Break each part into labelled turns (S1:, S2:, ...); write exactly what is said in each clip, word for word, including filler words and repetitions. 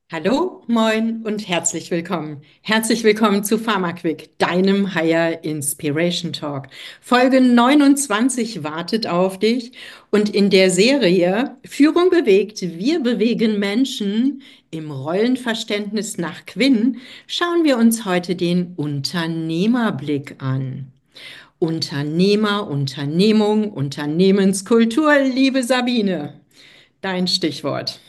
S1: Hallo, moin und herzlich willkommen. Herzlich willkommen zu PharmaQuick, deinem Higher Inspiration Talk. Folge neunundzwanzig wartet auf dich und in der Serie Führung bewegt, wir bewegen Menschen im Rollenverständnis nach Quinn schauen wir uns heute den Unternehmerblick an. Unternehmer, Unternehmung, Unternehmenskultur, liebe Sabine, dein Stichwort.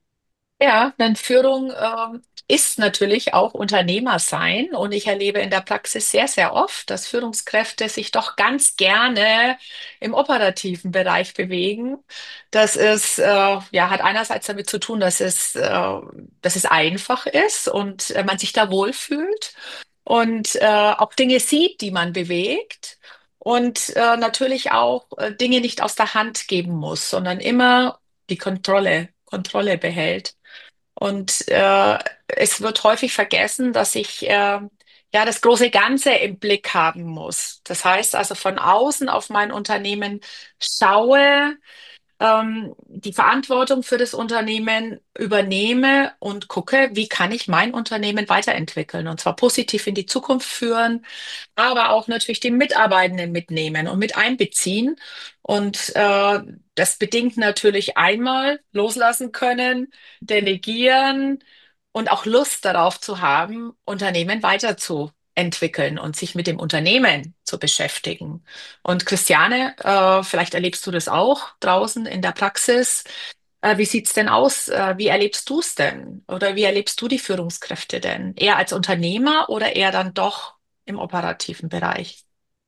S2: Ja, denn Führung ähm, ist natürlich auch Unternehmer sein. Und ich erlebe in der Praxis sehr, sehr oft, dass Führungskräfte sich doch ganz gerne im operativen Bereich bewegen. Das ist, äh, ja, hat einerseits damit zu tun, dass es, äh, dass es einfach ist und äh, man sich da wohlfühlt und äh, auch Dinge sieht, die man bewegt. Und äh, natürlich auch äh, Dinge nicht aus der Hand geben muss, sondern immer die Kontrolle, Kontrolle behält. Und äh, es wird häufig vergessen, dass ich äh, ja das große Ganze im Blick haben muss. Das heißt also von außen auf mein Unternehmen schaue, ähm, die Verantwortung für das Unternehmen übernehme und gucke, wie kann ich mein Unternehmen weiterentwickeln und zwar positiv in die Zukunft führen, aber auch natürlich die Mitarbeitenden mitnehmen und mit einbeziehen. Und äh, das bedingt natürlich einmal loslassen können, delegieren und auch Lust darauf zu haben, Unternehmen weiterzuentwickeln und sich mit dem Unternehmen zu beschäftigen. Und Christiane, äh, vielleicht erlebst du das auch draußen in der Praxis. Äh, wie sieht's denn aus? Äh, wie erlebst du es denn? Oder wie erlebst du die Führungskräfte denn? Eher als Unternehmer oder eher dann doch im operativen Bereich?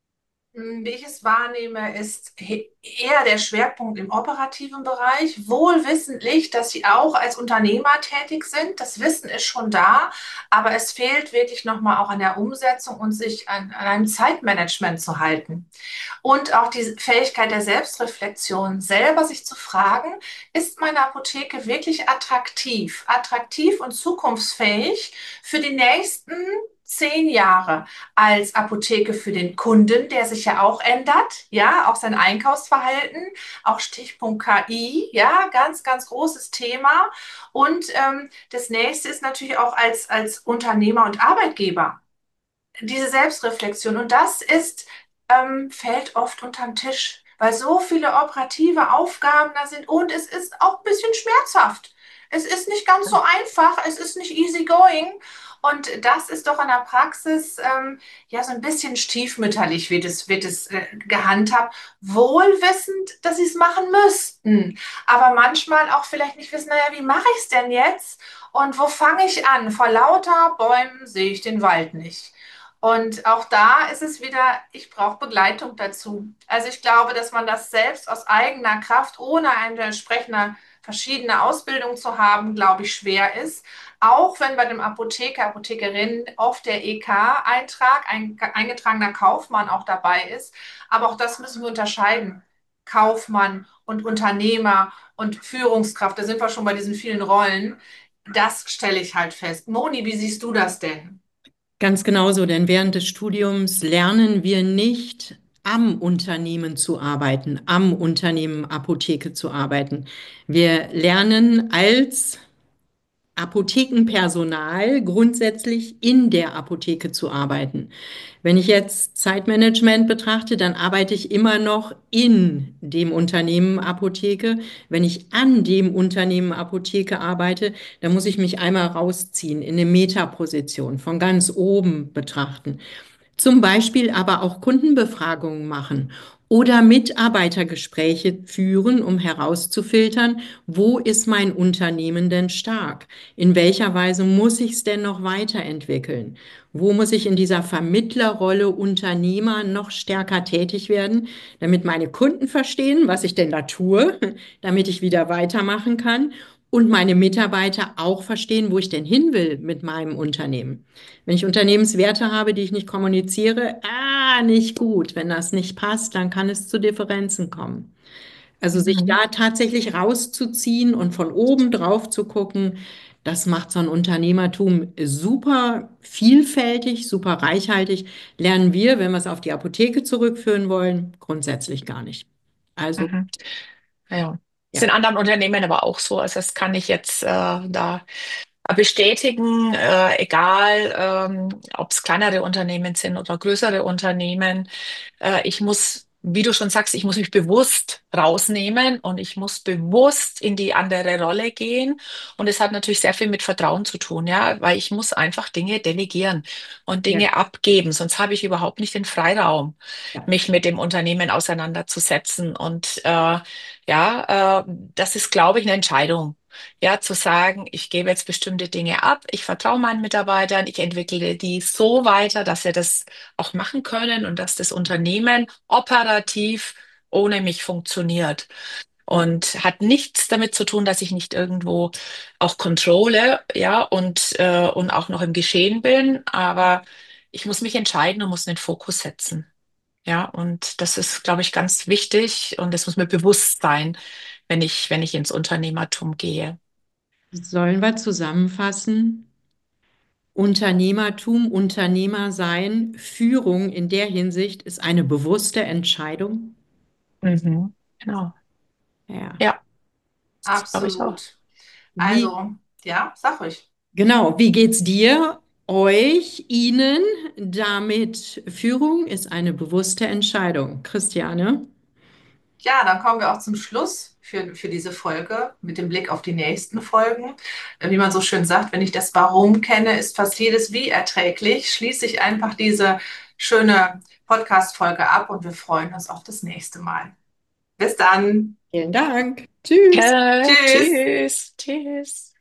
S3: Wie ich es wahrnehme, ist he- eher der Schwerpunkt im operativen Bereich, wohl wissentlich, dass sie auch als Unternehmer tätig sind. Das Wissen ist schon da, aber es fehlt wirklich nochmal auch an der Umsetzung und sich an, an einem Zeitmanagement zu halten. Und auch die Fähigkeit der Selbstreflexion, selber sich zu fragen, ist meine Apotheke wirklich attraktiv, attraktiv und zukunftsfähig für die nächsten zehn Jahre als Apotheke für den Kunden, der sich ja auch ändert, ja, auch sein Einkaufsverhalten, auch Stichpunkt K I, ja, ganz, ganz großes Thema. Und ähm, das nächste ist natürlich auch als, als Unternehmer und Arbeitgeber diese Selbstreflexion. Und das ist, ähm, fällt oft unterm Tisch, weil so viele operative Aufgaben da sind und es ist auch ein bisschen schmerzhaft. Es ist nicht ganz so einfach, es ist nicht easy going. Und das ist doch in der Praxis ähm, ja so ein bisschen stiefmütterlich wird es, wird es äh, gehandhabt, wohl wissend, dass sie es machen müssten. Aber manchmal auch vielleicht nicht wissen, naja, wie mache ich es denn jetzt? Und wo fange ich an? Vor lauter Bäumen sehe ich den Wald nicht. Und auch da ist es wieder, ich brauche Begleitung dazu. Also ich glaube, dass man das selbst aus eigener Kraft, ohne eine entsprechende verschiedene Ausbildung zu haben, glaube ich, schwer ist. Auch wenn bei dem Apotheker, Apothekerin oft der E K-Eintrag, ein eingetragener Kaufmann auch dabei ist. Aber auch das müssen wir unterscheiden. Kaufmann und Unternehmer und Führungskraft, da sind wir schon bei diesen vielen Rollen. Das stelle ich halt fest. Moni, wie siehst du das denn?
S1: Ganz genauso, denn während des Studiums lernen wir nicht am Unternehmen zu arbeiten, am Unternehmen Apotheke zu arbeiten. Wir lernen als Apothekenpersonal grundsätzlich in der Apotheke zu arbeiten. Wenn ich jetzt Zeitmanagement betrachte, dann arbeite ich immer noch in dem Unternehmen Apotheke. Wenn ich an dem Unternehmen Apotheke arbeite, dann muss ich mich einmal rausziehen in eine Metaposition, von ganz oben betrachten. Zum Beispiel aber auch Kundenbefragungen machen oder Mitarbeitergespräche führen, um herauszufiltern, wo ist mein Unternehmen denn stark? In welcher Weise muss ich es denn noch weiterentwickeln? Wo muss ich in dieser Vermittlerrolle Unternehmer noch stärker tätig werden, damit meine Kunden verstehen, was ich denn da tue, damit ich wieder weitermachen kann und meine Mitarbeiter auch verstehen, wo ich denn hin will mit meinem Unternehmen. Wenn ich Unternehmenswerte habe, die ich nicht kommuniziere, ah, nicht gut. Wenn das nicht passt, dann kann es zu Differenzen kommen. Also sich
S2: Mhm.
S1: da tatsächlich rauszuziehen und von oben drauf zu gucken, das macht so ein Unternehmertum super vielfältig, super reichhaltig. Lernen wir, wenn wir es auf die Apotheke zurückführen wollen, grundsätzlich gar nicht. Also,
S2: Mhm. Ja. Ist
S1: ja.
S2: in anderen Unternehmen aber auch so. Also das kann ich jetzt äh, da bestätigen, äh, egal ähm, ob es kleinere Unternehmen sind oder größere Unternehmen. Äh, ich muss, wie du schon sagst, ich muss mich bewusst rausnehmen und ich muss bewusst in die andere Rolle gehen. Und es hat natürlich sehr viel mit Vertrauen zu tun, ja, weil ich muss einfach Dinge delegieren und
S1: Ja,
S2: Dinge abgeben, sonst habe ich überhaupt nicht den Freiraum,
S1: ja.
S2: mich mit dem Unternehmen auseinanderzusetzen. Und äh, ja, äh, das ist, glaube ich, eine Entscheidung. Ja, zu sagen, ich gebe jetzt bestimmte Dinge ab, ich vertraue meinen Mitarbeitern, ich entwickle die so weiter, dass sie das auch machen können und dass das Unternehmen operativ ohne mich funktioniert.
S1: Ja.
S2: Und hat nichts damit zu tun, dass ich nicht irgendwo auch controle, ja, und, äh, und auch noch im Geschehen bin, aber ich muss mich entscheiden und muss einen Fokus setzen. Ja, und das ist, glaube ich, ganz wichtig und das muss mir bewusst sein, wenn ich, wenn ich ins Unternehmertum gehe.
S1: Sollen wir zusammenfassen? Unternehmertum, Unternehmer sein, Führung in der Hinsicht ist eine bewusste Entscheidung.
S2: Mhm. Genau.
S1: Ja.
S2: Ja, das glaube ich auch.
S3: Absolut.
S1: Wie,
S3: Also, ja, sag ruhig.
S1: genau, wie geht's dir, euch, Ihnen damit? Führung ist eine bewusste Entscheidung. Christiane?
S3: Ja, dann kommen wir auch zum Schluss für, für diese Folge mit dem Blick auf die nächsten Folgen. Äh, Wie man so schön sagt, wenn ich das Warum kenne, ist fast jedes Wie erträglich. Schließe ich einfach diese schöne Podcast-Folge ab und wir freuen uns auf das nächste Mal. Bis dann.
S1: Vielen Dank. Tschüss.
S2: Ja,
S3: Tschüss.
S2: tschüss, tschüss.